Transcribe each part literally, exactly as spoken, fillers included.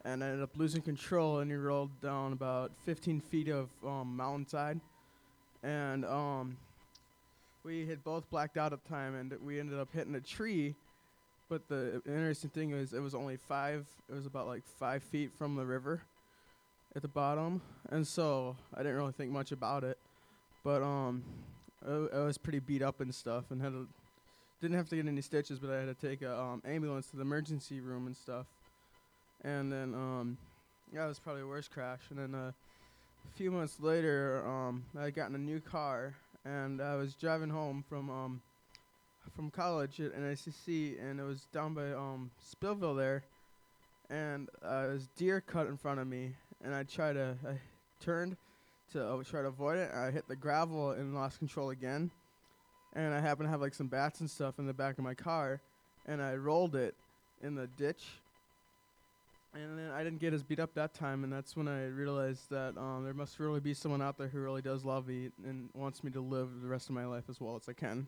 and I ended up losing control, and he rolled down about fifteen feet of um, mountainside, and um, we had both blacked out at the time, and we ended up hitting a tree. But the interesting thing is, it was only five. It was about like five feet from the river at the bottom, and so I didn't really think much about it. But um, I, I was pretty beat up and stuff, and had to, didn't have to get any stitches, but I had to take a um, ambulance to the emergency room and stuff. And then um, yeah, it was probably the worst crash. And then uh, a few months later, um, I got in a new car, and I was driving home from um, from college at N I C C, and it was down by um, Spillville there, and uh, there was deer cut in front of me, and I tried to, I turned to uh, try to avoid it, and I hit the gravel and lost control again, and I happened to have like some bats and stuff in the back of my car, and I rolled it in the ditch, and then I didn't get as beat up that time, and that's when I realized that um, there must really be someone out there who really does love me and wants me to live the rest of my life as well as I can.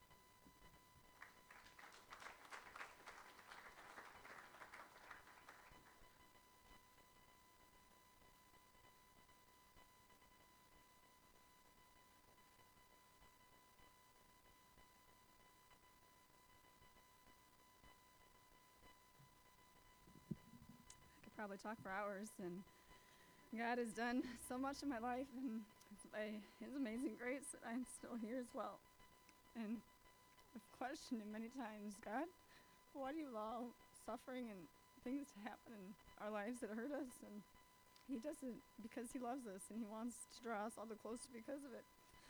I could probably talk for hours, and God has done so much in my life, and by His amazing grace, that I'm still here as well. And I've questioned Him many times, God, why do you allow suffering and things to happen in our lives that hurt us? And He does it because He loves us, and He wants to draw us all the closer because of it.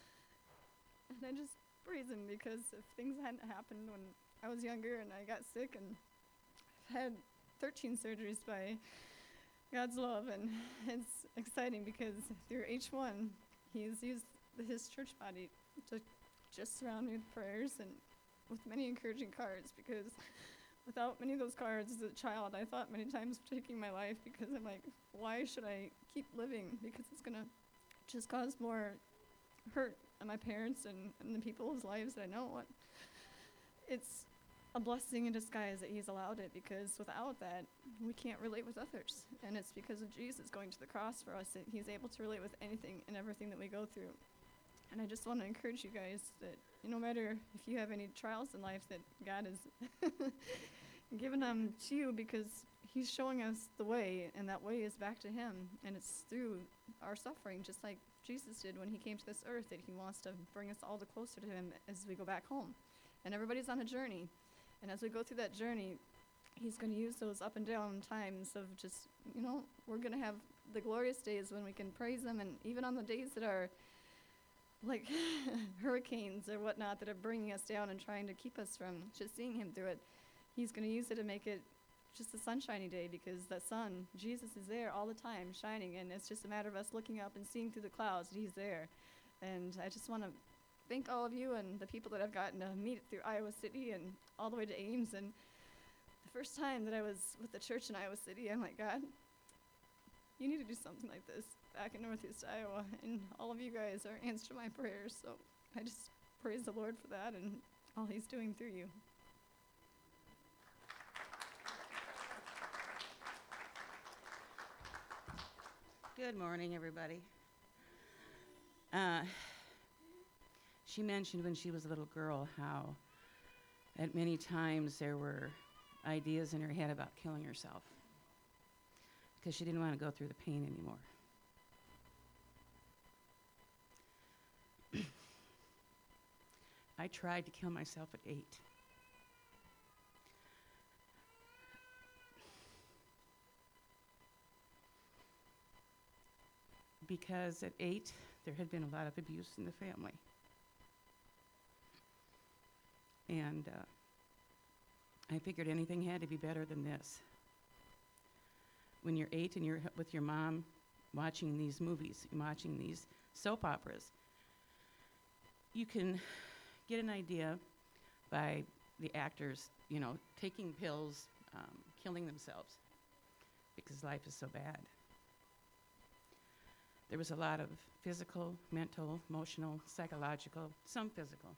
And I just praise Him, because if things hadn't happened when I was younger and I got sick, and I've had thirteen surgeries by God's love, and it's exciting because through each one, He's used His church body to just surround me with prayers and with many encouraging cards, because without many of those cards as a child, I thought many times of taking my life, because I'm like, why should I keep living? Because it's going to just cause more hurt on my parents and, and the people's lives that I know. It's a blessing in disguise that He's allowed it, because without that, we can't relate with others. And it's because of Jesus going to the cross for us that He's able to relate with anything and everything that we go through. And I just want to encourage you guys that no matter if you have any trials in life, that God has given them to you, because He's showing us the way, and that way is back to Him. And it's through our suffering, just like Jesus did when He came to this earth, that He wants to bring us all the closer to Him as we go back home. And everybody's on a journey. And as we go through that journey, He's going to use those up and down times of just, you know, we're going to have the glorious days when we can praise Him. And even on the days that are like hurricanes or whatnot that are bringing us down and trying to keep us from just seeing Him through it, He's going to use it to make it just a sunshiny day, because that sun, Jesus is there all the time shining. And it's just a matter of us looking up and seeing through the clouds that He's there. And I just want to thank all of you and the people that I've gotten to meet through Iowa City and all the way to Ames. And the first time that I was with the church in Iowa City, I'm like, God, you need to do something like this back in Northeast Iowa. And all of you guys are answer to my prayers. So I just praise the Lord for that and all He's doing through you. Good morning, everybody. Uh, she mentioned when she was a little girl how at many times there were ideas in her head about killing herself because she didn't want to go through the pain anymore. I tried to kill myself at eight. Because at eight, there had been a lot of abuse in the family. And uh, I figured anything had to be better than this. When you're eight and you're h- with your mom watching these movies, watching these soap operas, you can get an idea by the actors, you know, taking pills, um, killing themselves, because life is so bad. There was a lot of physical, mental, emotional, psychological, some physical.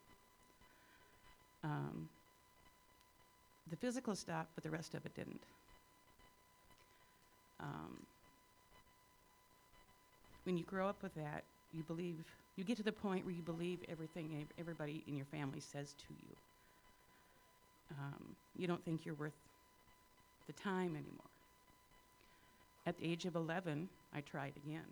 Um, the physical stopped, but the rest of it didn't. Um, when you grow up with that, you believe, you get to the point where you believe everything ev- everybody in your family says to you. Um, you don't think you're worth the time anymore. At the age of eleven, I tried again.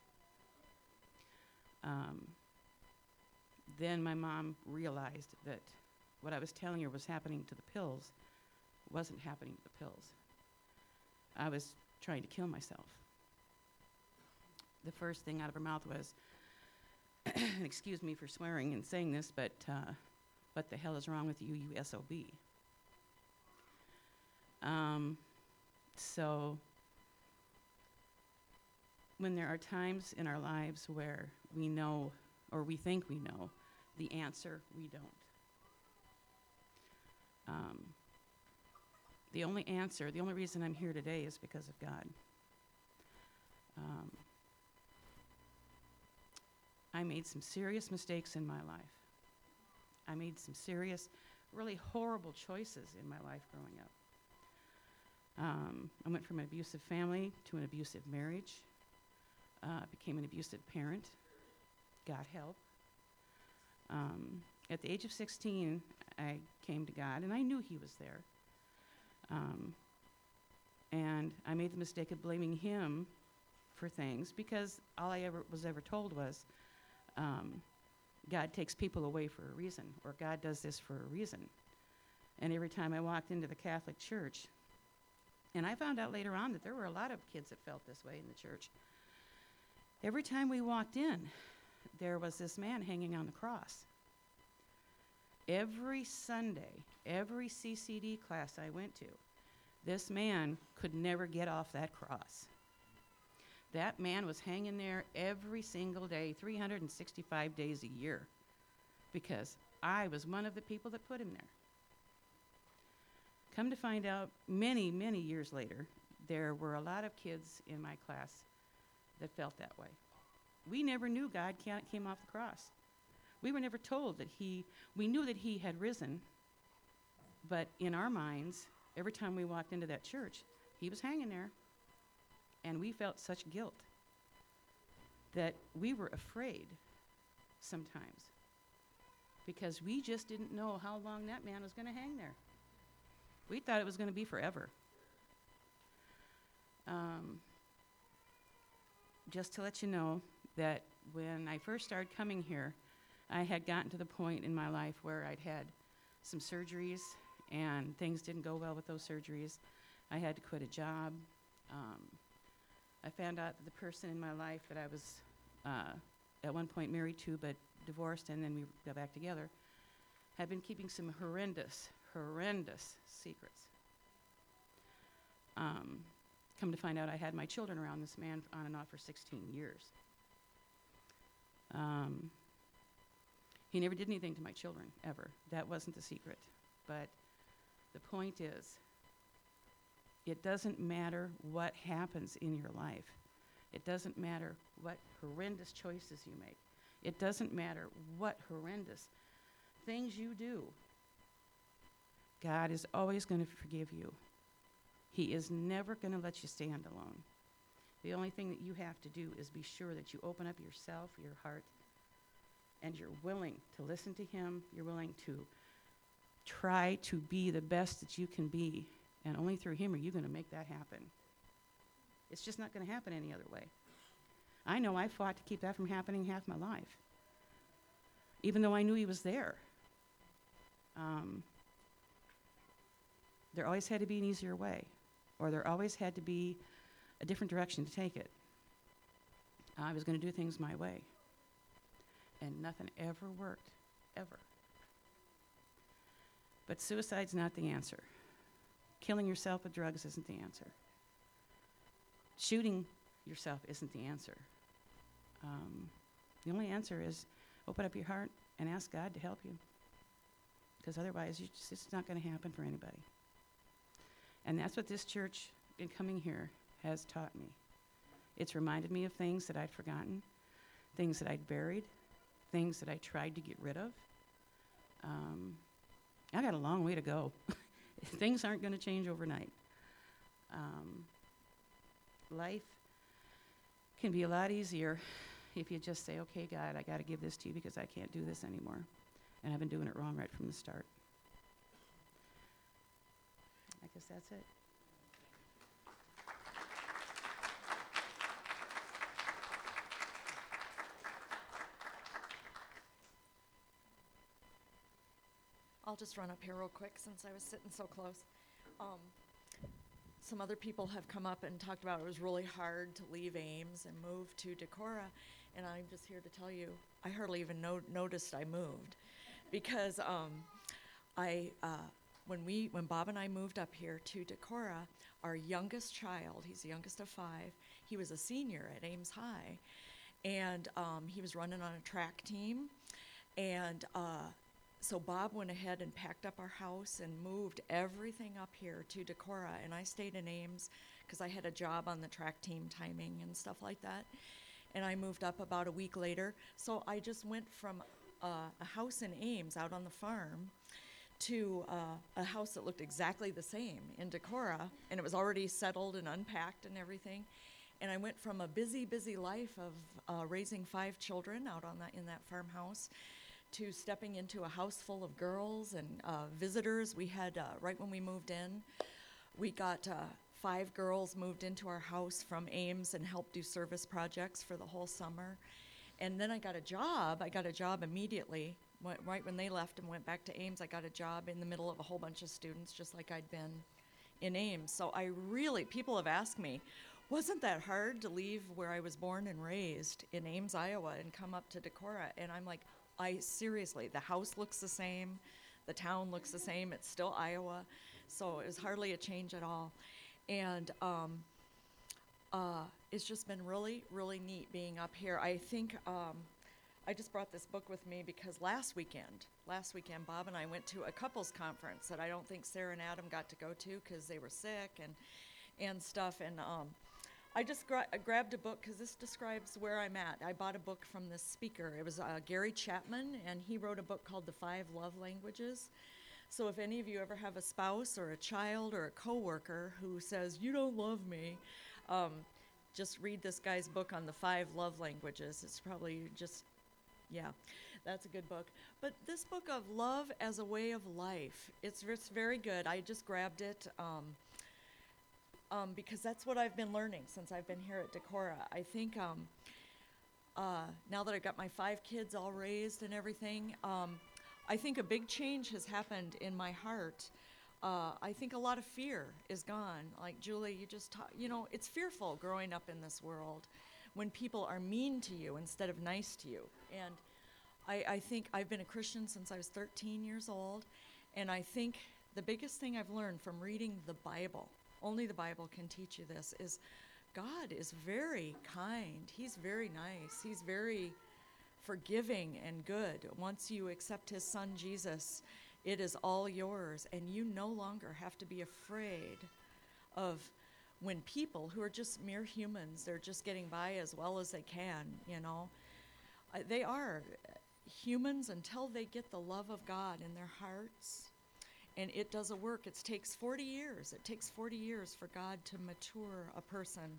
Um, then my mom realized that what I was telling her was happening to the pills wasn't happening to the pills. I was trying to kill myself. The first thing out of her mouth was, and excuse me for swearing and saying this, but uh, what the hell is wrong with you, you S O B? Um, so when there are times in our lives where we know, or we think we know, the answer, we don't. Um, the only answer, the only reason I'm here today is because of God. Um, I made some serious mistakes in my life. I made some serious, really horrible choices in my life growing up. Um, I went from an abusive family to an abusive marriage, uh, became an abusive parent, got help. Um, at the age of sixteen, I came to God, and I knew He was there. Um, and I made the mistake of blaming Him for things because all I ever was ever told was, um, God takes people away for a reason, or God does this for a reason. And every time I walked into the Catholic Church, and I found out later on that there were a lot of kids that felt this way in the church. Every time we walked in, there was this man hanging on the cross. Every Sunday, every C C D class I went to, this man could never get off that cross. That man was hanging there every single day, three hundred sixty-five days a year, because I was one of the people that put him there. Come to find out, many, many years later, there were a lot of kids in my class that felt that way. We never knew God ca- came off the cross. We were never told that he, we knew that he had risen, but in our minds, every time we walked into that church, he was hanging there, and we felt such guilt that we were afraid sometimes because we just didn't know how long that man was going to hang there. We thought it was going to be forever. Um, just to let you know that when I first started coming here, I had gotten to the point in my life where I'd had some surgeries and things didn't go well with those surgeries. I had to quit a job. Um, I found out that the person in my life that I was uh, at one point married to but divorced and then we got back together had been keeping some horrendous, horrendous secrets. Um, come to find out I had my children around this man on and off for sixteen years. Um, he never did anything to my children, ever. That wasn't the secret. But the point is, it doesn't matter what happens in your life. It doesn't matter what horrendous choices you make. It doesn't matter what horrendous things you do. God is always going to forgive you. He is never going to let you stand alone. The only thing that you have to do is be sure that you open up yourself, your heart, and you're willing to listen to him. You're willing to try to be the best that you can be. And only through him are you going to make that happen. It's just not going to happen any other way. I know I fought to keep that from happening half my life, even though I knew he was there. Um, there always had to be an easier way, or there always had to be a different direction to take it. I was going to do things my way, and nothing ever worked, ever. But suicide's not the answer. Killing yourself with drugs isn't the answer. Shooting yourself isn't the answer. Um, the only answer is open up your heart and ask God to help you. Because otherwise, you just, it's not going to happen for anybody. And that's what this church, in coming here, has taught me. It's reminded me of things that I'd forgotten, things that I'd buried, things that I tried to get rid of. Um, I got a long way to go. Things aren't going to change overnight. Um, life can be a lot easier if you just say, okay, God, I got to give this to you because I can't do this anymore. And I've been doing it wrong right from the start. I guess that's it. I'll just run up here real quick since I was sitting so close. Um, some other people have come up and talked about it was really hard to leave Ames and move to Decorah, and I'm just here to tell you, I hardly even no- noticed I moved, because um, I, uh, when we, when Bob and I moved up here to Decorah, our youngest child, he's the youngest of five, he was a senior at Ames High, and um, he was running on a track team, and uh, so Bob went ahead and packed up our house and moved everything up here to Decorah, and I stayed in Ames because I had a job on the track team timing and stuff like that. And I moved up about a week later. So I just went from uh, a house in Ames out on the farm to uh, a house that looked exactly the same in Decorah, and it was already settled and unpacked and everything. And I went from a busy, busy life of uh, raising five children out on that in that farmhouse to stepping into a house full of girls and uh, visitors. We had, uh, right when we moved in, we got uh, five girls moved into our house from Ames and helped do service projects for the whole summer. And then I got a job. I got a job immediately. Wh- right when they left and went back to Ames, I got a job in the middle of a whole bunch of students, just like I'd been in Ames. So I really, people have asked me, wasn't that hard to leave where I was born and raised in Ames, Iowa, and come up to Decorah? And I'm like, I seriously, the house looks the same, the town looks the same, it's still Iowa, so it was hardly a change at all. And um, uh, it's just been really, really neat being up here. I think um, I just brought this book with me because last weekend, last weekend, Bob and I went to a couples conference that I don't think Sarah and Adam got to go to because they were sick and and stuff. And um, I just gra- I grabbed a book because this describes where I'm at. I bought a book from this speaker. It was uh, Gary Chapman, and he wrote a book called The Five Love Languages. So if any of you ever have a spouse or a child or a coworker who says, you don't love me, um, just read this guy's book on the five love languages. It's probably just, yeah, that's a good book. But this book of love as a way of life, it's, it's very good. I just grabbed it. Um, Um, because that's what I've been learning since I've been here at Decorah. I think um, uh, now that I've got my five kids all raised and everything, um, I think a big change has happened in my heart. Uh, I think a lot of fear is gone. Like Julie, you just ta- you know, it's fearful growing up in this world when people are mean to you instead of nice to you. And I, I think I've been a Christian since I was thirteen years old, and I think the biggest thing I've learned from reading the Bible, only the Bible can teach you this, is God is very kind. He's very nice. He's very forgiving and good. Once you accept his son Jesus, it is all yours, and you no longer have to be afraid of when people who are just mere humans, they're just getting by as well as they can, you know. Uh, they are humans until they get the love of God in their hearts. And it does a work. It takes forty years. It takes forty years for God to mature a person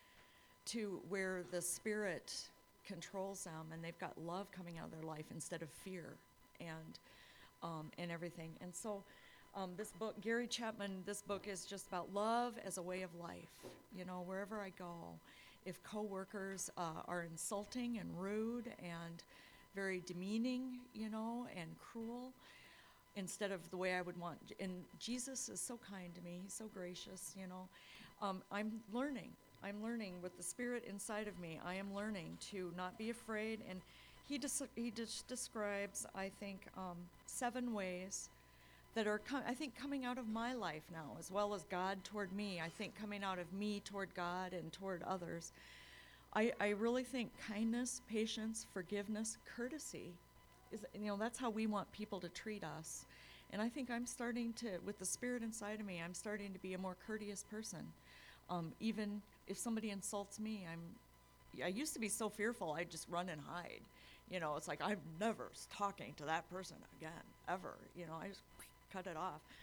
to where the Spirit controls them and they've got love coming out of their life instead of fear and um, and everything. And so um, this book, Gary Chapman, this book is just about love as a way of life. You know, wherever I go, if coworkers uh, are insulting and rude and very demeaning, you know, and cruel, instead of the way I would want. And Jesus is so kind to me. He's so gracious, you know. Um, I'm learning. I'm learning with the Spirit inside of me. I am learning to not be afraid. And he des- he just describes, I think, um, seven ways that are, com- I think, coming out of my life now, as well as God toward me. I think coming out of me toward God and toward others. I, I really think kindness, patience, forgiveness, courtesy, is, you know, that's how we want people to treat us. And I think I'm starting to, with the Spirit inside of me, I'm starting to be a more courteous person. Um, even if somebody insults me, I'm, I used to be so fearful, I'd just run and hide. You know, it's like, I'm never talking to that person again, ever. You know, I just cut it off.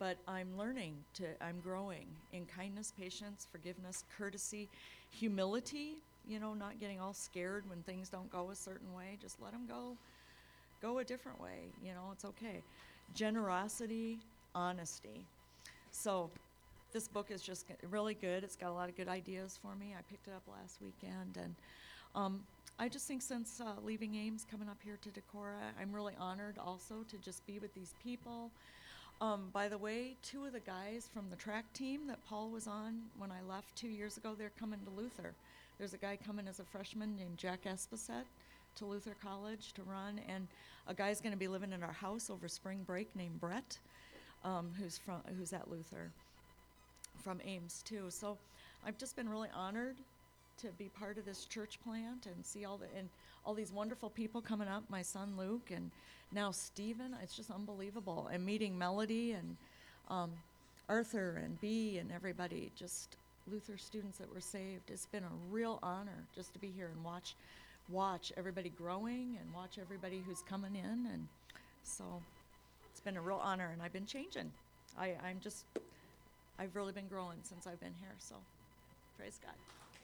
but I'm learning to, I'm growing in kindness, patience, forgiveness, courtesy, humility, you know, not getting all scared when things don't go a certain way. Just let them go, go a different way, you know, it's okay. Generosity, honesty. So this book is just g- really good. It's got a lot of good ideas for me. I picked it up last weekend, and um, I just think since uh, leaving Ames, coming up here to Decorah, I'm really honored also to just be with these people. Um, by the way, two of the guys from the track team that Paul was on when I left two years ago, they're coming to Luther. There's a guy coming as a freshman named Jack Espacet to Luther College to run, and a guy's going to be living in our house over spring break named Brett, um, who's from who's at Luther, from Ames too. So I've just been really honored to be part of this church plant and see all the and all these wonderful people coming up. My son Luke and now Stephen. It's just unbelievable. And meeting Melody and um, Arthur and Bee and everybody, just Luther students that were saved. It's been a real honor just to be here and watch watch everybody growing and watch everybody who's coming in. And so it's been a real honor, and I've been changing. I, I'm just, I've really been growing since I've been here, so praise God.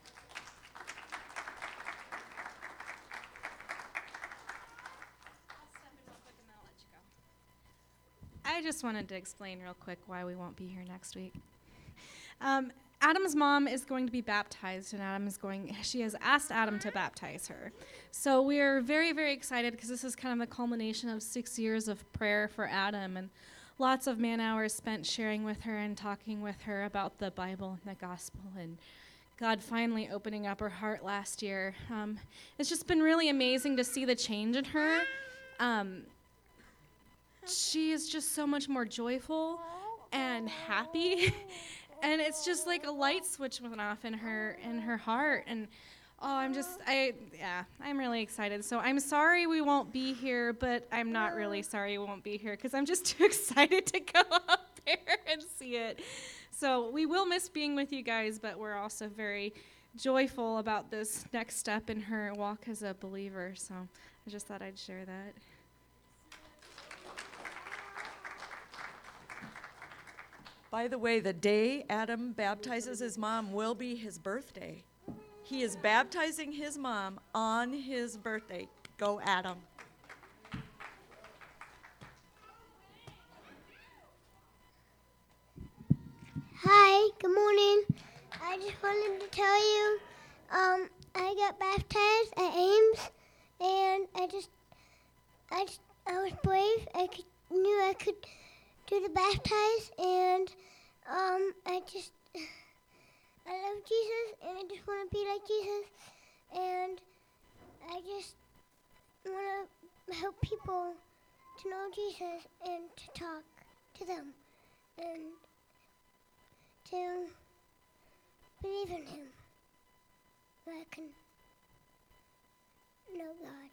I just wanted to explain real quick why we won't be here next week. Um, Adam's mom is going to be baptized, and Adam is going, she has asked Adam to baptize her. So we are very, very excited because this is kind of the culmination of six years of prayer for Adam and lots of man hours spent sharing with her and talking with her about the Bible and the gospel and God finally opening up her heart last year. Um, it's just been really amazing to see the change in her. Um, she is just so much more joyful and happy. And it's just like a light switch went off in her in her heart. And oh, I'm just, I, yeah, I'm really excited. So I'm sorry we won't be here, but I'm not really sorry we won't be here because I'm just too excited to go up there and see it. So we will miss being with you guys, but we're also very joyful about this next step in her walk as a believer. So I just thought I'd share that. By the way, the day Adam baptizes his mom will be his birthday. He is baptizing his mom on his birthday. Go, Adam. Hi, good morning. I just wanted to tell you, um, I got baptized at Ames, and I just, I just, I was brave. I could, knew I could do the baptize, and um, I just, I love Jesus, and I just want to be like Jesus, and I just want to help people to know Jesus and to talk to them, and to believe in him, so I can know God.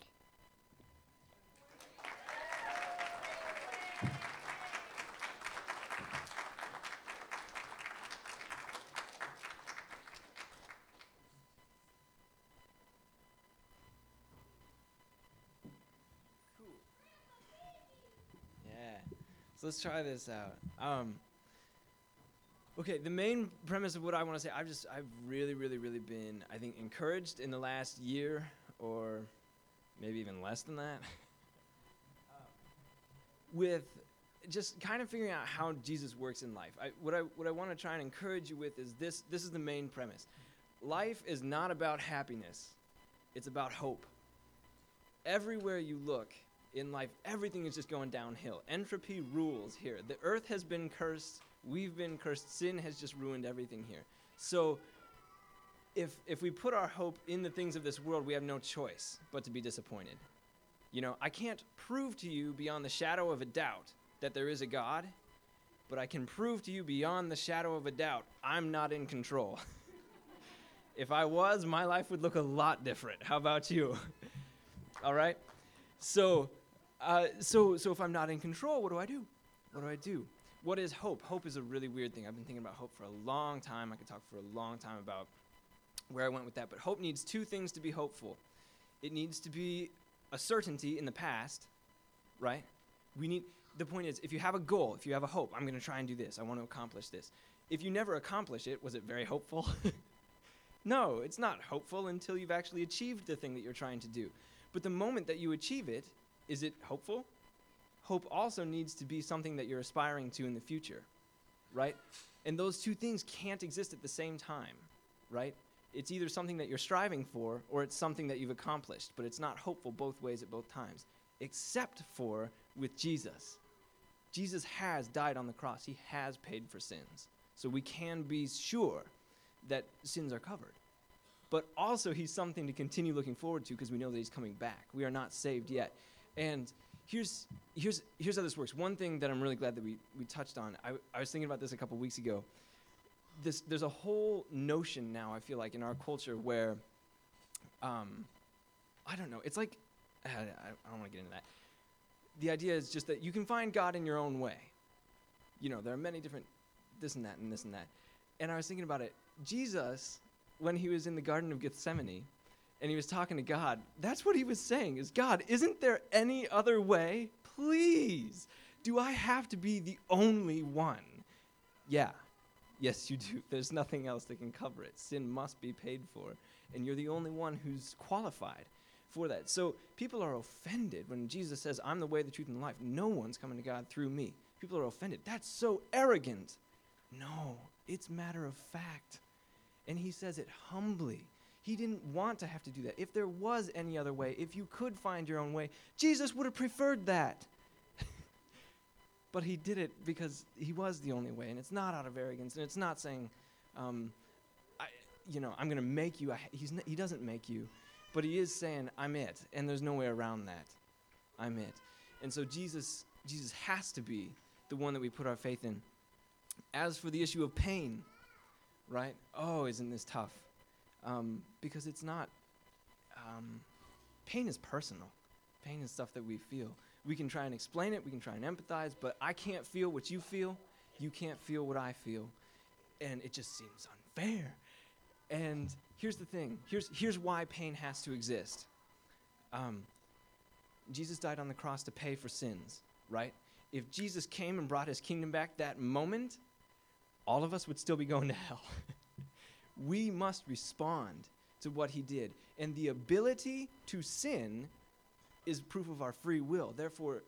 Yeah. So let's try this out. Um, okay, the main premise of what I want to say, I've just, I've really, really, really been, I think, encouraged in the last year, or maybe even less than that, with just kind of figuring out how Jesus works in life. I, what I, what I want to try and encourage you with is this, this is the main premise. Life is not about happiness. It's about hope. Everywhere you look in life, everything is just going downhill. Entropy rules here. The earth has been cursed. We've been cursed. Sin has just ruined everything here. So if if we put our hope in the things of this world, we have no choice but to be disappointed. You know, I can't prove to you beyond the shadow of a doubt that there is a God, but I can prove to you beyond the shadow of a doubt I'm not in control. If I was, my life would look a lot different. How about you? All right? So, uh, so, so if I'm not in control, what do I do? What do I do? What is hope? Hope is a really weird thing. I've been thinking about hope for a long time. I could talk for a long time about where I went with that. But hope needs two things to be hopeful. It needs to be a certainty in the past, right? We need, the point is, if you have a goal, if you have a hope, I'm going to try and do this, I want to accomplish this. If you never accomplish it, was it very hopeful? No, it's not hopeful until you've actually achieved the thing that you're trying to do. But the moment that you achieve it, is it hopeful? Hope also needs to be something that you're aspiring to in the future, right? And those two things can't exist at the same time, right? It's either something that you're striving for or it's something that you've accomplished, but it's not hopeful both ways at both times, except for with Jesus. Jesus has died on the cross. He has paid for sins. So we can be sure that sins are covered. But also he's something to continue looking forward to because we know that he's coming back. We are not saved yet. And here's here's here's how this works. One thing that I'm really glad that we, we touched on, I, I was thinking about this a couple weeks ago. This there's a whole notion now, I feel like, in our culture where, um, I don't know, it's like, I, I don't want to get into that. The idea is just that you can find God in your own way. You know, there are many different this and that and this and that. And I was thinking about it. Jesus, when he was in the Garden of Gethsemane and he was talking to God, that's what he was saying is, God, isn't there any other way? Please, do I have to be the only one? Yeah, yes, you do. There's nothing else that can cover it. Sin must be paid for, and you're the only one who's qualified for that. So people are offended when Jesus says, I'm the way, the truth, and the life. No one's coming to God through me. People are offended. That's so arrogant. No, it's matter of fact. And he says it humbly. He didn't want to have to do that. If there was any other way, if you could find your own way, Jesus would have preferred that. But he did it because he was the only way, and it's not out of arrogance, and it's not saying, um, I, you know, I'm going to make you. I, he's n- he doesn't make you, but he is saying, I'm it, and there's no way around that. I'm it. And so Jesus, Jesus has to be the one that we put our faith in. As for the issue of pain, right? Oh, isn't this tough? Um, because it's not, um, pain is personal. Pain is stuff that we feel. We can try and explain it, we can try and empathize, but I can't feel what you feel, you can't feel what I feel, and it just seems unfair. And here's the thing, here's, here's why pain has to exist. Um, Jesus died on the cross to pay for sins, right? If Jesus came and brought his kingdom back that moment, all of us would still be going to hell. We must respond to what he did. And the ability to sin is proof of our free will. Therefore,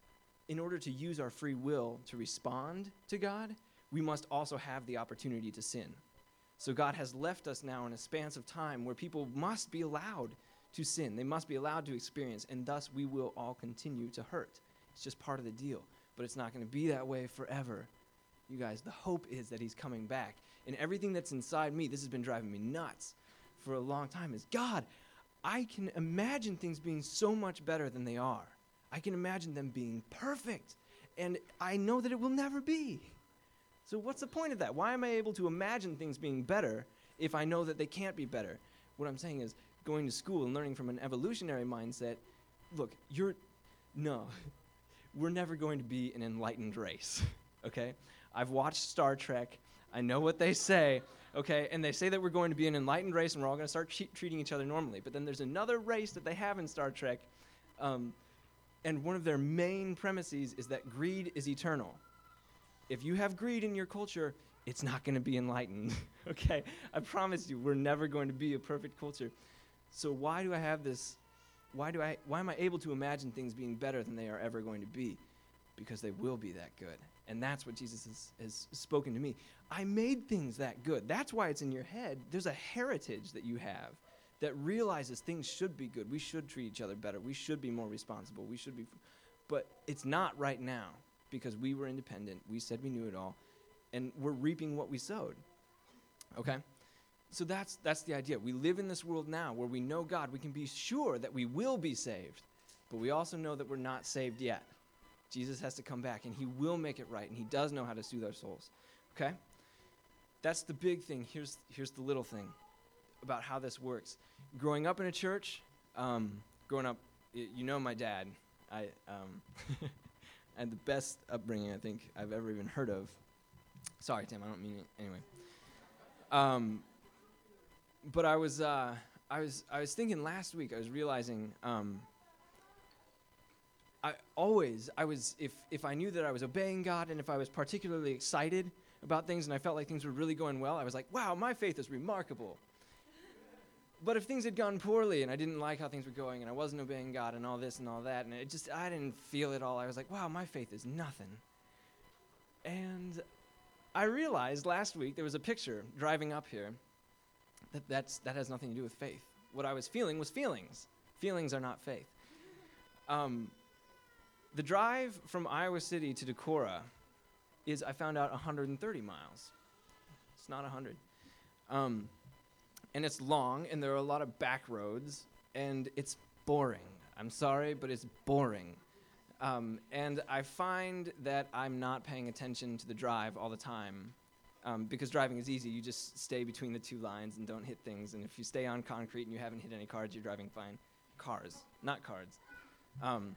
in order to use our free will to respond to God, we must also have the opportunity to sin. So God has left us now in a span of time where people must be allowed to sin. They must be allowed to experience, and thus we will all continue to hurt. It's just part of the deal. But it's not going to be that way forever. You guys, the hope is that he's coming back. And everything that's inside me, this has been driving me nuts for a long time, is God, I can imagine things being so much better than they are. I can imagine them being perfect. And I know that it will never be. So what's the point of that? Why am I able to imagine things being better if I know that they can't be better? What I'm saying is going to school and learning from an evolutionary mindset, look, you're, no, we're never going to be an enlightened race, okay? I've watched Star Trek. I know what they say, okay? And they say that we're going to be an enlightened race and we're all going to start che- treating each other normally. But then there's another race that they have in Star Trek, um, and one of their main premises is that greed is eternal. If you have greed in your culture, it's not going to be enlightened, okay? I promise you, we're never going to be a perfect culture. So why do I have this, why do I, why am I able to imagine things being better than they are ever going to be? Because they will be that good. And that's what Jesus has, has spoken to me. I made things that good. That's why it's in your head. There's a heritage that you have that realizes things should be good. We should treat each other better. We should be more responsible. We should be, but it's not right now because we were independent. We said we knew it all, and we're reaping what we sowed. Okay? So that's that's the idea. We live in this world now where we know God. We can be sure that we will be saved, but we also know that we're not saved yet. Jesus has to come back, and he will make it right, and he does know how to soothe our souls. Okay? That's the big thing. Here's here's the little thing about how this works. Growing up in a church, um, growing up, y- you know my dad. I um, had the best upbringing I think I've ever even heard of. Sorry, Tim, I don't mean it anyway. Um, but I was uh, I was I was thinking last week. I was realizing. Um, I always, I was, if, if I knew that I was obeying God and if I was particularly excited about things and I felt like things were really going well, I was like, wow, my faith is remarkable. But if things had gone poorly and I didn't like how things were going and I wasn't obeying God and all this and all that, and it just, I didn't feel it all, I was like, wow, my faith is nothing. And I realized last week there was a picture driving up here that that's, that has nothing to do with faith. What I was feeling was feelings. Feelings are not faith. Um, the drive from Iowa City to Decorah is, I found out, one hundred thirty miles. It's not one hundred. Um, and it's long, and there are a lot of back roads, and it's boring. I'm sorry, but it's boring. Um, and I find that I'm not paying attention to the drive all the time, um, because driving is easy. You just stay between the two lines and don't hit things, and if you stay on concrete and you haven't hit any cars, you're driving fine. Cars, not cards. Um,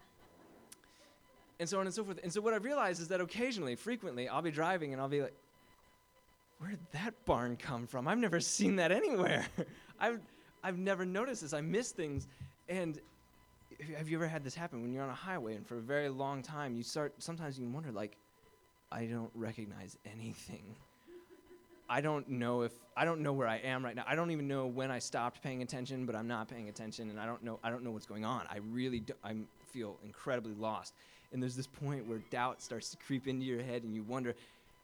and so on and so forth. And so what I've realized is that occasionally, frequently, I'll be driving and I'll be like, where did that barn come from? I've never seen that anywhere. I've, I've never noticed this. I miss things. And have you ever had this happen when you're on a highway and for a very long time you start, sometimes you wonder, like, I don't recognize anything. I don't know if, I don't know where I am right now. I don't even know when I stopped paying attention, but I'm not paying attention, and I don't know, I don't know what's going on. I really do, I feel incredibly lost. And there's this point where doubt starts to creep into your head, and you wonder,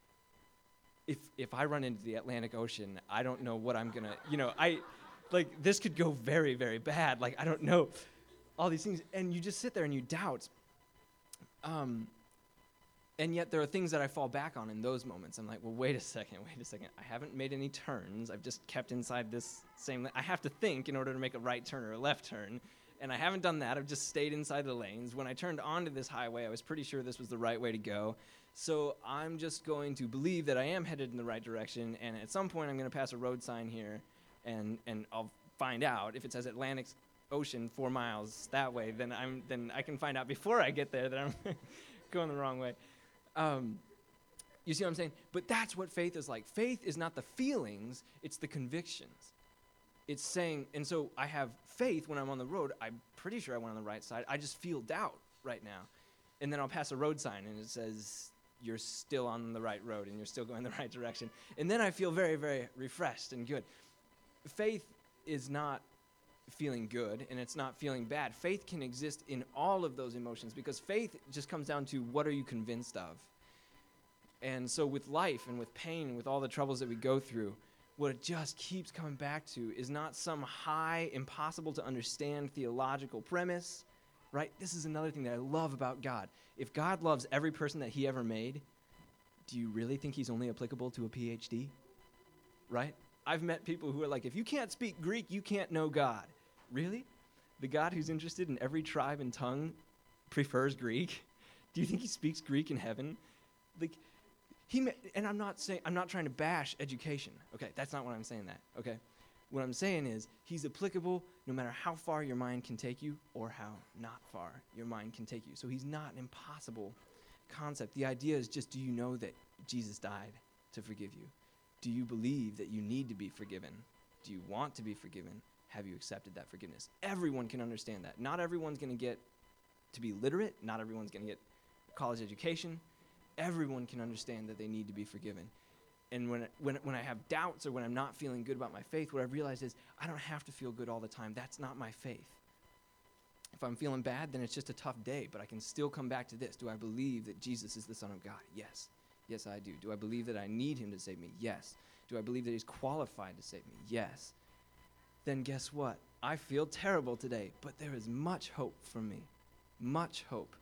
if if I run into the Atlantic Ocean, I don't know what I'm gonna, you know, I, like, this could go very, very bad. Like, I don't know, all these things. And you just sit there and you doubt. Um, and yet there are things that I fall back on in those moments. I'm like, well, wait a second, wait a second. I haven't made any turns. I've just kept inside this same, la- I have to think in order to make a right turn or a left turn. And I haven't done that. I've just stayed inside the lanes. When I turned onto this highway, I was pretty sure this was the right way to go. So I'm just going to believe that I am headed in the right direction, and at some point I'm going to pass a road sign here, and, and I'll find out. If it says Atlantic Ocean four miles that way, then I'm then I can find out before I get there that I'm going the wrong way. Um, you see what I'm saying? But that's what faith is like. Faith is not the feelings, it's the convictions. It's saying, and so I have faith when I'm on the road. I'm pretty sure I went on the right side. I just feel doubt right now. And then I'll pass a road sign, and it says, you're still on the right road, and you're still going the right direction. And then I feel very, very refreshed and good. Faith is not feeling good, and it's not feeling bad. Faith can exist in all of those emotions, because faith just comes down to, what are you convinced of? And so with life and with pain and with all the troubles that we go through, what it just keeps coming back to is not some high, impossible to understand theological premise, right? This is another thing that I love about God. If God loves every person that he ever made, do you really think he's only applicable to a P H D? Right? I've met people who are like, if you can't speak Greek, you can't know God. Really? The God who's interested in every tribe and tongue prefers Greek? Do you think he speaks Greek in heaven? Like, he ma- and I'm not saying, I'm not trying to bash education. Okay, that's not what I'm saying that, okay? What I'm saying is, he's applicable no matter how far your mind can take you or how not far your mind can take you. So he's not an impossible concept. The idea is just, do you know that Jesus died to forgive you? Do you believe that you need to be forgiven? Do you want to be forgiven? Have you accepted that forgiveness? Everyone can understand that. Not everyone's going to get to be literate. Not everyone's going to get college education. Everyone can understand that they need to be forgiven. And when, when, when I have doubts or when I'm not feeling good about my faith, what I've realized is I don't have to feel good all the time. That's not my faith. If I'm feeling bad, then it's just a tough day, but I can still come back to this. Do I believe that Jesus is the Son of God? Yes. Yes, I do. Do I believe that I need him to save me? Yes. Do I believe that he's qualified to save me? Yes. Then guess what? I feel terrible today, but there is much hope for me. Much hope.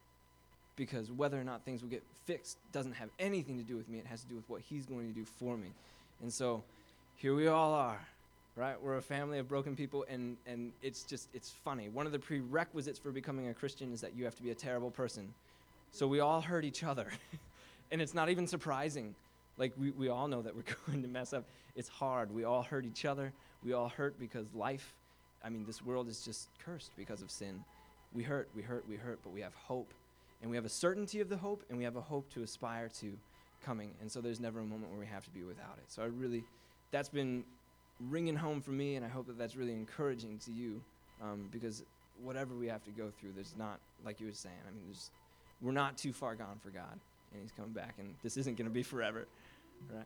Because whether or not things will get fixed doesn't have anything to do with me. It has to do with what he's going to do for me. And so here we all are, right? We're a family of broken people, and, and it's just, it's funny. One of the prerequisites for becoming a Christian is that you have to be a terrible person. So we all hurt each other. And it's not even surprising. Like, we, we all know that we're going to mess up. It's hard. We all hurt each other. We all hurt because life, I mean, this world is just cursed because of sin. We hurt, we hurt, we hurt, but we have hope. And we have a certainty of the hope, and we have a hope to aspire to coming. And so there's never a moment where we have to be without it. So I really, that's been ringing home for me, and I hope that that's really encouraging to you, um, because whatever we have to go through, there's not, like you were saying, I mean, there's, we're not too far gone for God, and he's coming back, and this isn't going to be forever, right?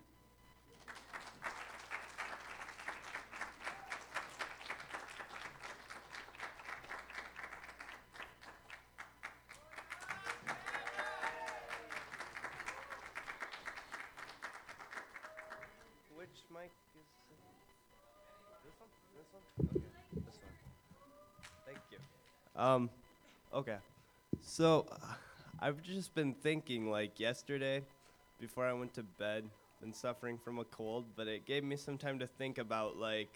Which mic is this one? This one? Okay, this one. Thank you. Um, okay. So, uh, I've just been thinking, like, yesterday, before I went to bed, been suffering from a cold, but it gave me some time to think about, like,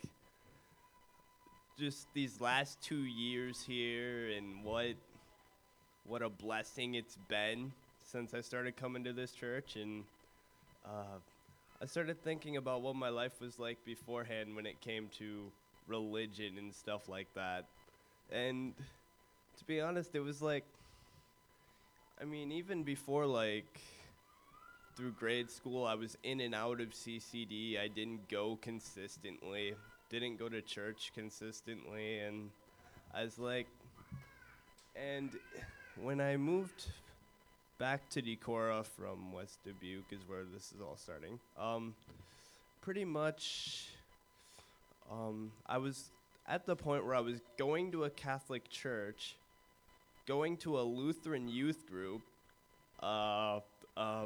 just these last two years here and what, what a blessing it's been since I started coming to this church, and, uh, I started thinking about what my life was like beforehand when it came to religion and stuff like that. And to be honest, it was like, I mean, even before, like, through grade school, I was in and out of C C D. I didn't go consistently, didn't go to church consistently, and I was like, and when I moved back to Decorah from West Dubuque is where this is all starting. Um, pretty much, um, I was at the point where I was going to a Catholic church, going to a Lutheran youth group, uh, uh,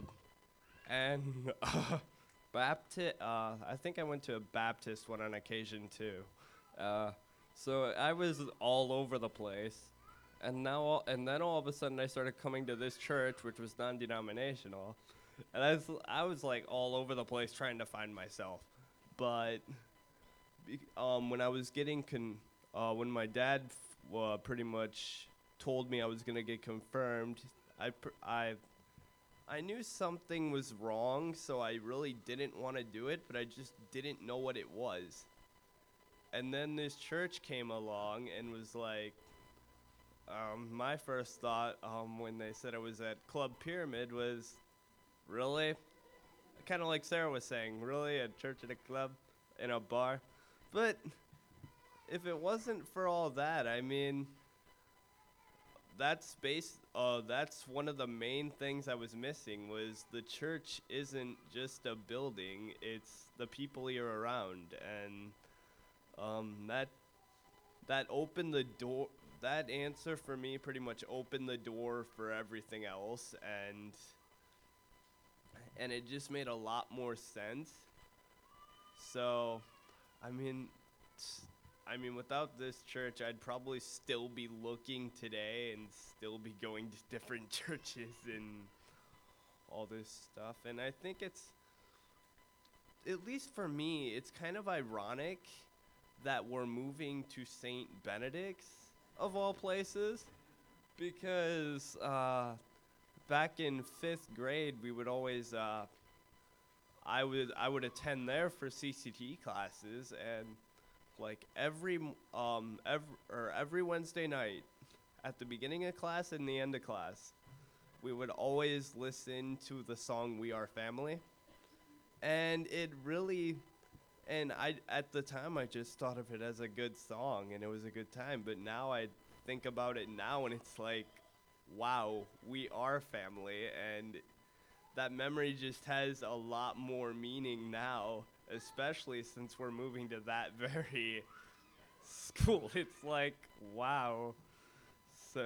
and uh, Baptist. Uh, I think I went to a Baptist one on occasion too. Uh, so I was all over the place. And now, all, and then all of a sudden, I started coming to this church, which was non-denominational, and I was, I was like all over the place trying to find myself. But be, um, when I was getting con, uh, when my dad f- uh, pretty much told me I was gonna get confirmed, I, pr- I, I knew something was wrong, so I really didn't want to do it, but I just didn't know what it was. And then this church came along and was like. Um, my first thought um, when they said I was at Club Pyramid was, really? Kind of like Sarah was saying, really? A church at a club, in a bar? But if it wasn't for all that, I mean, that space, uh, that's one of the main things I was missing was the church isn't just a building, it's the people you're around. And um, that that opened the door. That answer for me pretty much opened the door for everything else, and and it just made a lot more sense. So, I mean, I mean, without this church, I'd probably still be looking today and still be going to different churches and all this stuff. And I think it's, at least for me, it's kind of ironic that we're moving to Saint Benedict's, of all places, because uh, back in fifth grade, we would always, uh, I would I would attend there for C C T classes, and like every um every or every Wednesday night, at the beginning of class and the end of class, we would always listen to the song "We Are Family," and it really. And I, at the time, I just thought of it as a good song, and it was a good time. But now I think about it now, and it's like, wow, we are family. And that memory just has a lot more meaning now, especially since we're moving to that very school. It's like, wow. So,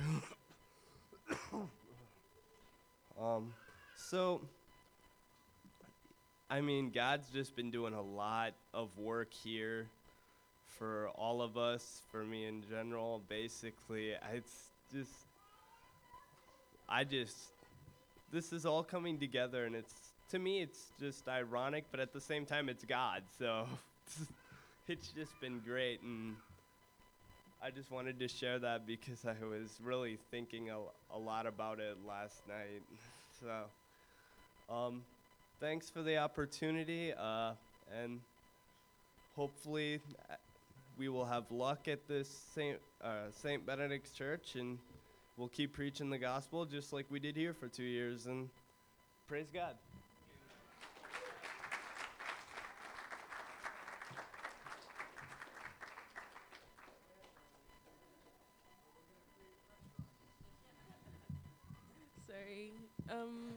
um, so... I mean, God's just been doing a lot of work here for all of us, for me in general. Basically, it's just, I just, this is all coming together, and it's, to me, it's just ironic, but at the same time, it's God. So it's just been great, and I just wanted to share that because I was really thinking a, a lot about it last night. So, um, thanks for the opportunity, uh, and hopefully uh, we will have luck at this Saint uh, Saint Benedict's Church, and we'll keep preaching the gospel just like we did here for two years, and praise God. Um,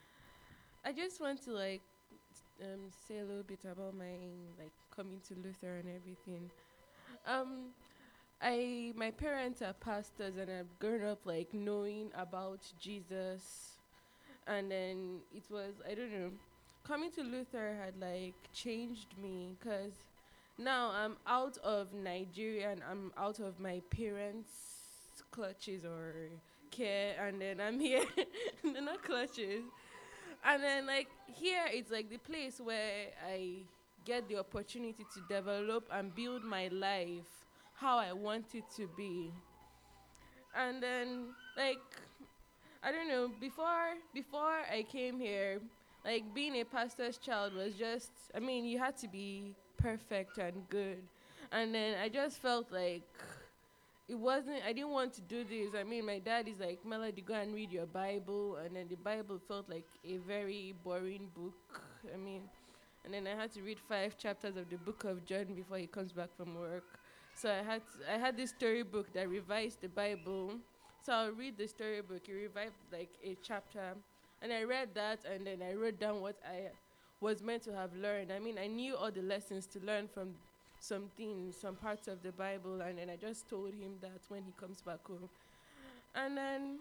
I just want to like um say a little bit about my like coming to Luther and everything. Um, I my parents are pastors and I've grown up like knowing about Jesus, and then it was I don't know, coming to Luther had like changed me because now I'm out of Nigeria and I'm out of my parents' clutches or care, and then I'm here. They're not clutches. And then like here it's like the place where I get the opportunity to develop and build my life how I want it to be. And then like I don't know, before before I came here, like being a pastor's child was just I mean, you had to be perfect and good. And then I just felt like it wasn't I didn't want to do this. I mean, my dad is like, Melody, go and read your Bible, and then the Bible felt like a very boring book. I mean, and then I had to read five chapters of the book of John before he comes back from work. So I had to, I had this storybook that revised the Bible. So I'll read the storybook. It revived like a chapter, and I read that, and then I wrote down what I was meant to have learned. I mean, I knew all the lessons to learn from some things, some parts of the Bible, and then I just told him that when he comes back home. And then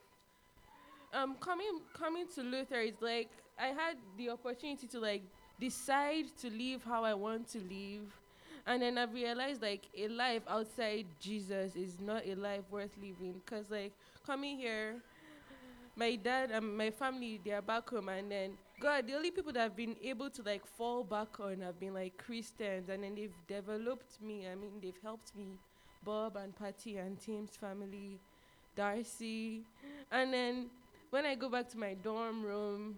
um, coming coming to Luther is like I had the opportunity to like decide to live how I want to live, and then I've realized like a life outside Jesus is not a life worth living. Cause like coming here, my dad and my family, they are back home, and then God, the only people that have been able to like fall back on have been like Christians, and then they've developed me. I mean, they've helped me, Bob and Patty and Tim's family, Darcy, and then when I go back to my dorm room,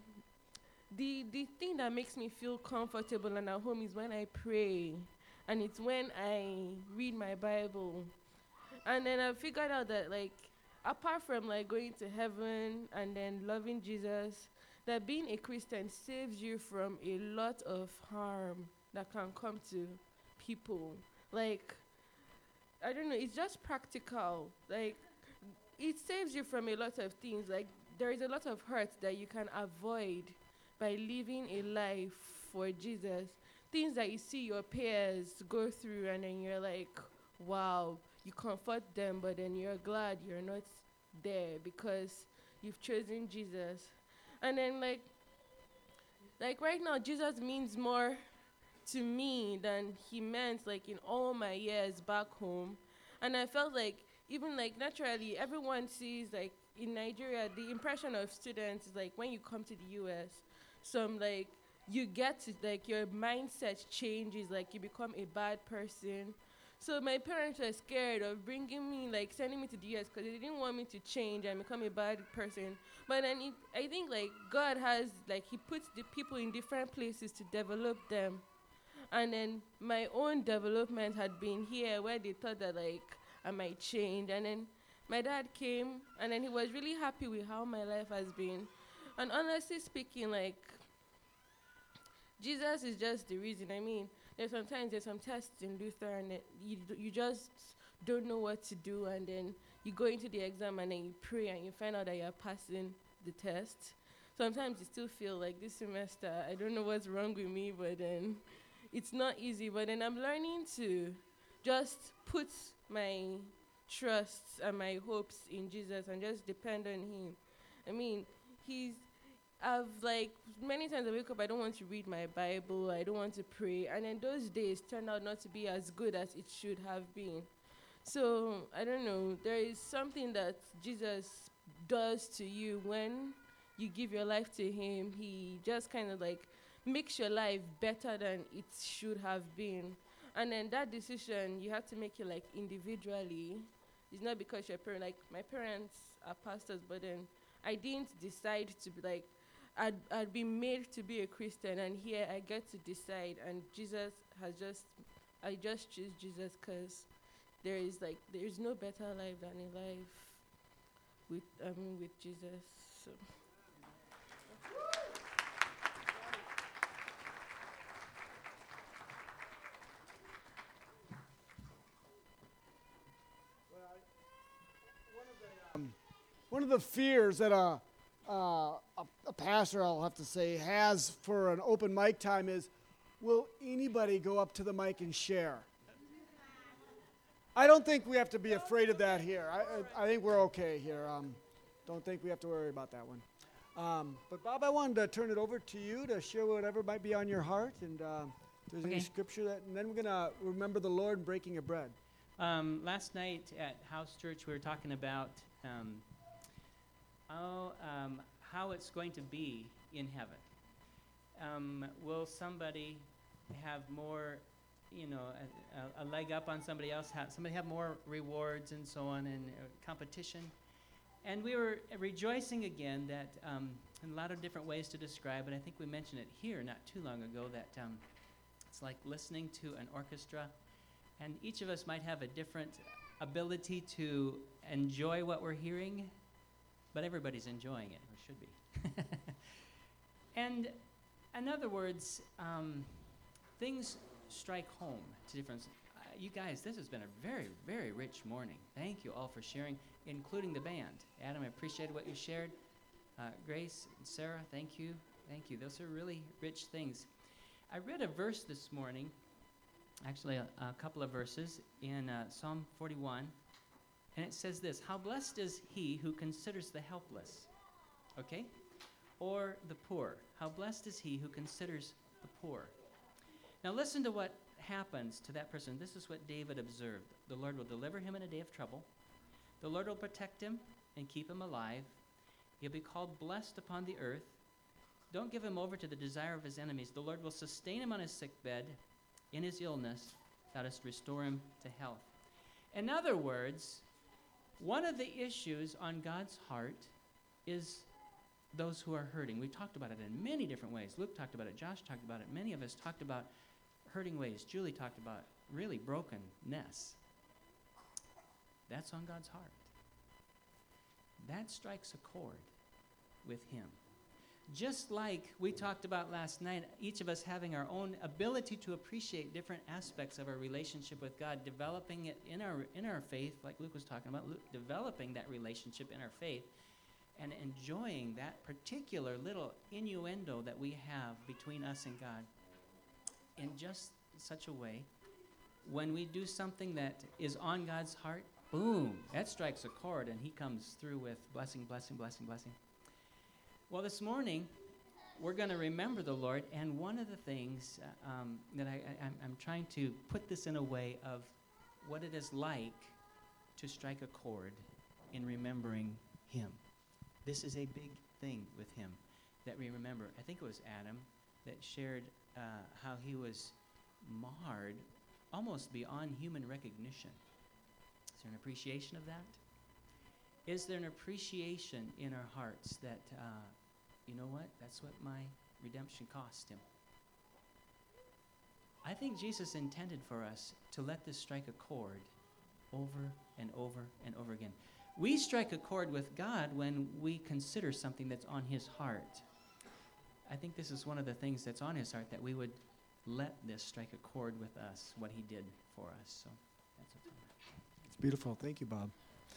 the the thing that makes me feel comfortable and at home is when I pray, and it's when I read my Bible, and then I figured out that like apart from like going to heaven and then loving Jesus, that being a Christian saves you from a lot of harm that can come to people. Like, I don't know, it's just practical. Like, it saves you from a lot of things. Like, there is a lot of hurt that you can avoid by living a life for Jesus. Things that you see your peers go through, and then you're like, wow, you comfort them, but then you're glad you're not there because you've chosen Jesus. And then like like right now Jesus means more to me than he meant like in all my years back home. And I felt like even like naturally everyone sees like in Nigeria the impression of students is like when you come to the U S, some like you get to like your mindset changes, like you become a bad person. So my parents were scared of bringing me, like sending me to the U S because they didn't want me to change and become a bad person. But then it, I think like God has, like he puts the people in different places to develop them. And then my own development had been here where they thought that like I might change. And then my dad came and then he was really happy with how my life has been. And honestly speaking, like Jesus is just the reason. I mean, there's sometimes there's some tests in Luther and it, you d- you just don't know what to do, and then you go into the exam and then you pray and you find out that you're passing the test. Sometimes you still feel like this semester I don't know what's wrong with me, but then it's not easy. But then I'm learning to just put my trusts and my hopes in Jesus and just depend on him. I mean, he's I've like many times I wake up, I don't want to read my Bible, I don't want to pray, and then those days turn out not to be as good as it should have been. So I don't know, there is something that Jesus does to you when you give your life to him. He just kind of like makes your life better than it should have been. And then that decision you have to make it like individually. It's not because your parent, like my parents are pastors, but then I didn't decide to be like I'd, I'd been made to be a Christian, and here I get to decide, and Jesus has just, I just choose Jesus because there is like, there is no better life than a life with, I mean, with Jesus. So. One of the fears that a, uh, a, a pastor, I'll have to say, has for an open mic time is, will anybody go up to the mic and share? I don't think we have to be afraid of that here. I, I, I think we're okay here. Um, don't think we have to worry about that one. Um, but Bob, I wanted to turn it over to you to share whatever might be on your heart, and uh, if there's Okay. any scripture that, and then we're gonna remember the Lord and breaking of bread. Um, last night at House Church, we were talking about um, how, um, how it's going to be in heaven. Um, will somebody have more, you know, a, a, a leg up on somebody else? Have somebody have more rewards and so on, and uh, competition? And we were rejoicing again that um, in a lot of different ways to describe it. I think we mentioned it here not too long ago that um, it's like listening to an orchestra. And each of us might have a different ability to enjoy what we're hearing, but everybody's enjoying it, or should be. And in other words, um, things strike home to different. Uh, you guys, this has been a very, very rich morning. Thank you all for sharing, including the band. Adam, I appreciated what you shared. Uh, Grace and Sarah, thank you. Thank you. Those are really rich things. I read a verse this morning. Actually, a, a couple of verses in uh, Psalm forty-one, and it says this: how blessed is he who considers the helpless, okay, or the poor. How blessed is he who considers the poor. Now listen to what happens to that person. This is what David observed. The Lord will deliver him in a day of trouble. The Lord will protect him and keep him alive. He'll be called blessed upon the earth. Don't give him over to the desire of his enemies. The Lord will sustain him on his sick bed. In his illness, thou dost restore him to health. In other words, one of the issues on God's heart is those who are hurting. We've talked about it in many different ways. Luke talked about it. Josh talked about it. Many of us talked about hurting ways. Julie talked about really brokenness. That's on God's heart. That strikes a chord with him. Just like we talked about last night, each of us having our own ability to appreciate different aspects of our relationship with God, developing it in our in our faith, like Luke was talking about, Luke, developing that relationship in our faith and enjoying that particular little innuendo that we have between us and God in just such a way. When we do something that is on God's heart, boom, that strikes a chord, and he comes through with blessing, blessing, blessing, blessing. Well, this morning, we're going to remember the Lord, and one of the things uh, um, that I, I, I'm, I'm trying to put this in a way of what it is like to strike a chord in remembering him. This is a big thing with him that we remember. I think it was Adam that shared uh, how he was marred almost beyond human recognition. Is there an appreciation of that? Is there an appreciation in our hearts that, uh, you know what, that's what my redemption cost him? I think Jesus intended for us to let this strike a chord over and over and over again. We strike a chord with God when we consider something that's on his heart. I think this is one of the things that's on his heart, that we would let this strike a chord with us, what he did for us. So that's what's on that. It's beautiful. Thank you, Bob.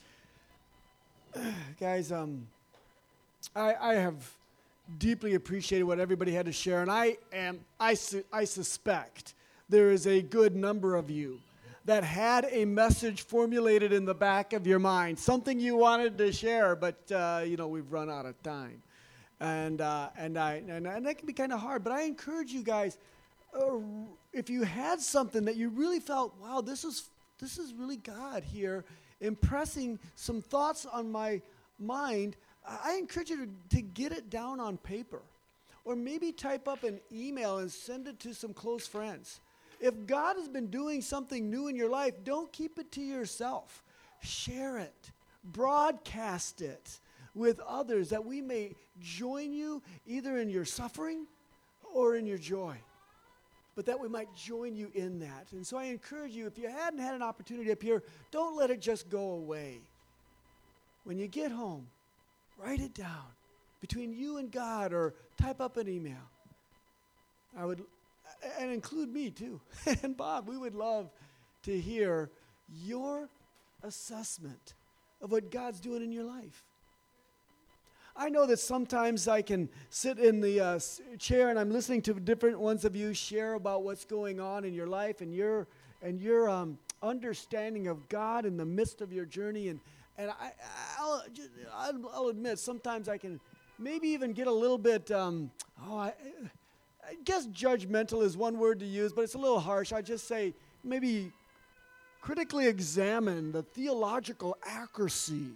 Guys, um, I, I have deeply appreciated what everybody had to share, and I am I, su- I suspect there is a good number of you that had a message formulated in the back of your mind, something you wanted to share, but uh, you know, we've run out of time, and uh, and I and, and that can be kind of hard. But I encourage you guys, uh, if you had something that you really felt, wow, this is this is really God here impressing some thoughts on my mind, I encourage you to, to get it down on paper, or maybe type up an email and send it to some close friends. If God has been doing something new in your life, don't keep it to yourself. Share it. Broadcast it with others, that we may join you either in your suffering or in your joy, but that we might join you in that. And so I encourage you, if you hadn't had an opportunity up here, don't let it just go away. When you get home, write it down between you and God, or type up an email. I would, and include me too, and Bob. We would love to hear your assessment of what God's doing in your life. I know that sometimes I can sit in the uh, s- chair and I'm listening to different ones of you share about what's going on in your life and your and your um, understanding of God in the midst of your journey. And and I, I'll, just, I'll I'll admit sometimes I can maybe even get a little bit um, oh I, I guess judgmental is one word to use, but it's a little harsh. I just say maybe critically examine the theological accuracy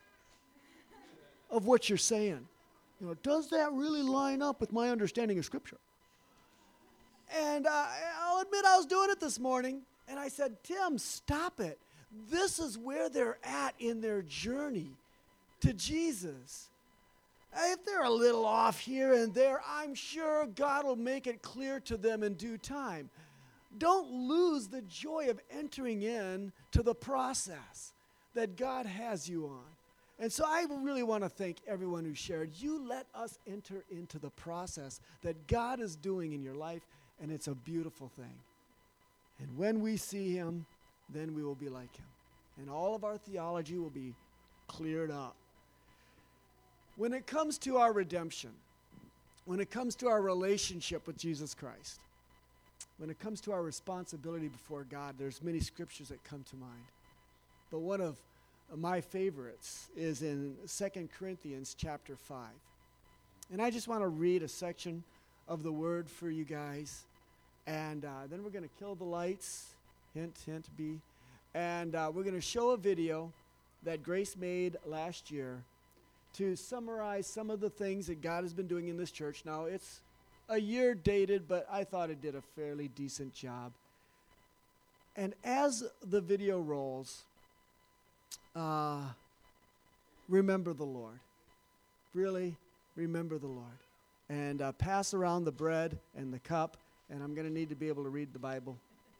of what you're saying. You know, does that really line up with my understanding of Scripture? And uh, I'll admit I was doing it this morning, and I said, Tim, stop it. This is where they're at in their journey to Jesus. If they're a little off here and there, I'm sure God will make it clear to them in due time. Don't lose the joy of entering in to the process that God has you on. And so I really want to thank everyone who shared. You let us enter into the process that God is doing in your life, and it's a beautiful thing. And when we see him, then we will be like him. And all of our theology will be cleared up. When it comes to our redemption, when it comes to our relationship with Jesus Christ, when it comes to our responsibility before God, there's many scriptures that come to mind. But one of my favorites is in Second Corinthians chapter five. And I just want to read a section of the word for you guys. And uh, then we're going to kill the lights. Hint, hint, B. And uh, we're going to show a video that Grace made last year to summarize some of the things that God has been doing in this church. Now, it's a year dated, but I thought it did a fairly decent job. And as the video rolls, uh, remember the Lord. Really, remember the Lord. And uh, pass around the bread and the cup, and I'm going to need to be able to read the Bible.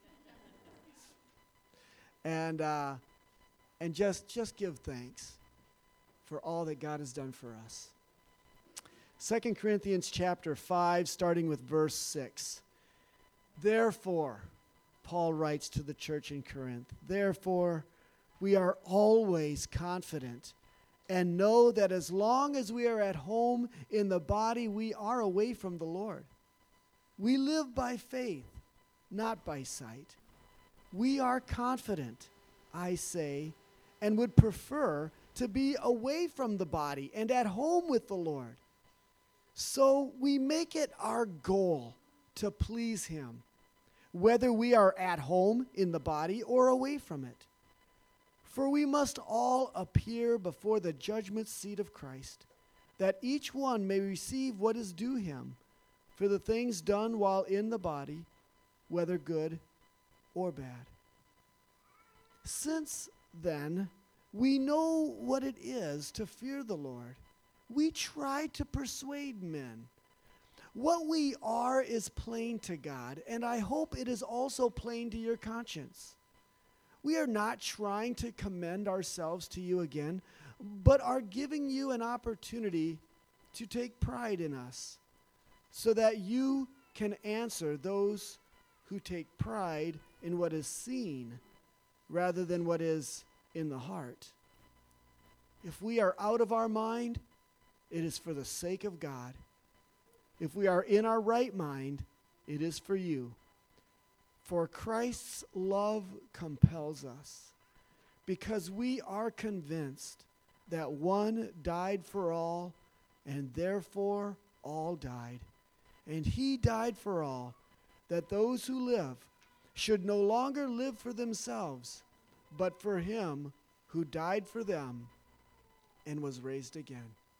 And uh, and just just give thanks for all that God has done for us. Second Corinthians chapter five, starting with verse six. Therefore, Paul writes to the church in Corinth, therefore, we are always confident and know that as long as we are at home in the body, we are away from the Lord. We live by faith, not by sight. We are confident, I say, and would prefer to be away from the body and at home with the Lord. So we make it our goal to please him, whether we are at home in the body or away from it. For we must all appear before the judgment seat of Christ, that each one may receive what is due him for the things done while in the body, whether good or bad. Since then, we know what it is to fear the Lord. We try to persuade men. What we are is plain to God, and I hope it is also plain to your conscience. We are not trying to commend ourselves to you again, but are giving you an opportunity to take pride in us, so that you can answer those who take pride in what is seen rather than what is in the heart. If we are out of our mind, it is for the sake of God. If we are in our right mind, it is for you. For Christ's love compels us, because we are convinced that one died for all, and therefore all died. And he died for all, that those who live should no longer live for themselves, but for him who died for them and was raised again.